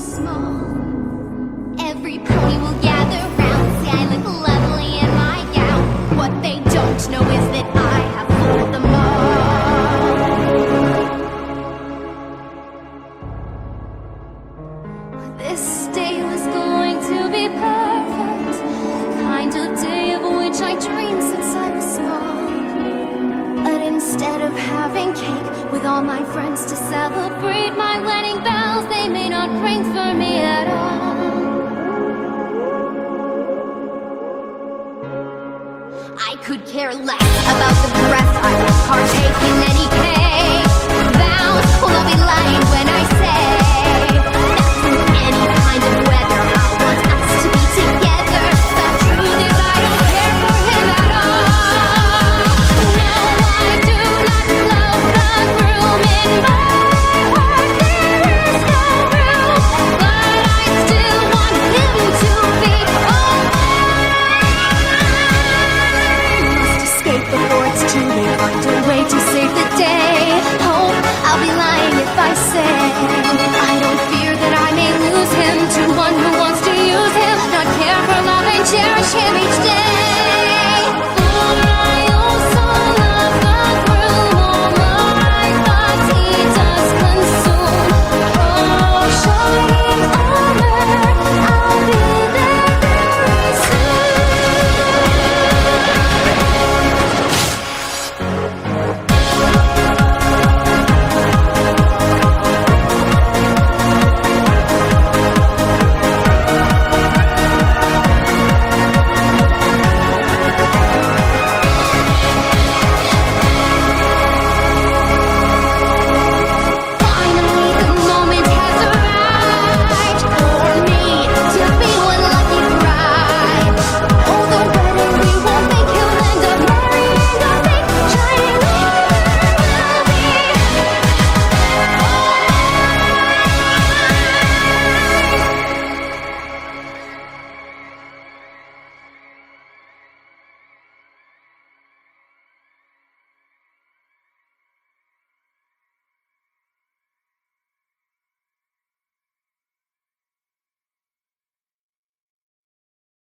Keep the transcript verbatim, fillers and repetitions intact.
small. Every pony will gather round, see I look lovely in my gown. What they don't know is that I have fooled them all. This day was going to be perfect, the kind of day of which I dreamed since I was small. But instead of having cake with all my friends to celebrate my wedding bells, they may not ring for me at all. I could care less about the breath I will partake in any cake. Vows, well, I'll be lying when I say that through any kind of weather I want us to be together. The truth is I don't care for him at all. No, I do not love the groom. In my heart there is no room, but I still want him to be all mine. Must escape before it's too late, find a way to save the day. Oh, I'll be lying if I say I don't fear that I may lose him to one who wants to use him, not care for love and cherish him each day.